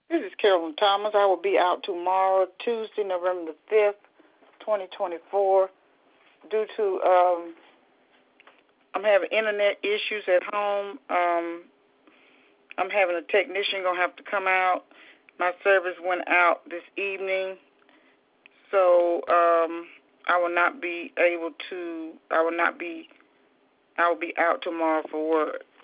This is Carolyn Thomas. I will be out tomorrow, Tuesday, November the 5th, 2024, due to I'm having internet issues at home. I'm having a technician going to have to come out. My service went out this evening, so I will be out tomorrow for work.